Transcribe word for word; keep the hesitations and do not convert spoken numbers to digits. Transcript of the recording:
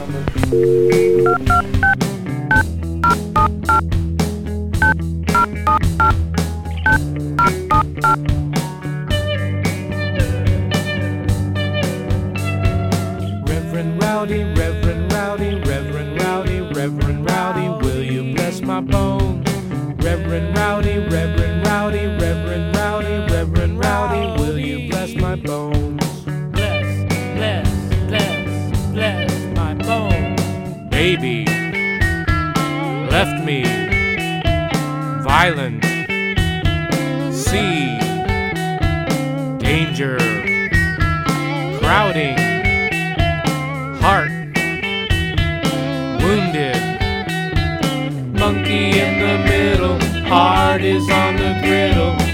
Reverend Rowdy, Reverend Rowdy, Reverend Rowdy, Reverend Rowdy, will you bless my bones? Reverend Rowdy, Reverend Rowdy, Reverend Rowdy, Reverend Rowdy, will you bless my bones? Bless, bless, bless, bless my bones. Baby left me violent, sea, danger, crowding, heart, wounded, monkey in the middle, heart is on the griddle.